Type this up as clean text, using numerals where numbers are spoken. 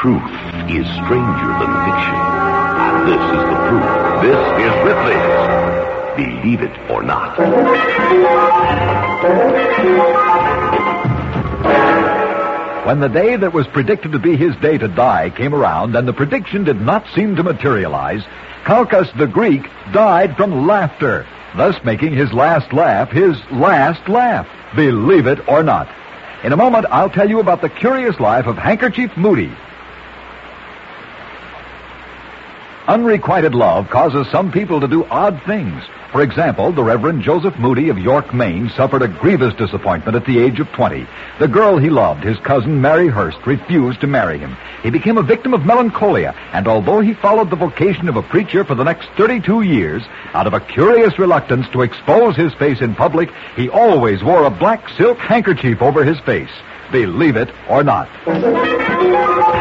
Truth is stranger than fiction. And this is the proof. This is Ripley's Believe It or Not. When the day that was predicted to be his day to die came around and the prediction did not seem to materialize, Calchas the Greek died from laughter, thus making his last laugh his last laugh. Believe it or not. In a moment, I'll tell you about the curious life of Handkerchief Moody. Unrequited love causes some people to do odd things. For example, the Reverend Joseph Moody of York, Maine, suffered a grievous disappointment at the age of 20. The girl he loved, his cousin Mary Hurst, refused to marry him. He became a victim of melancholia, and although he followed the vocation of a preacher for the next 32 years, out of a curious reluctance to expose his face in public, he always wore a black silk handkerchief over his face. Believe it or not.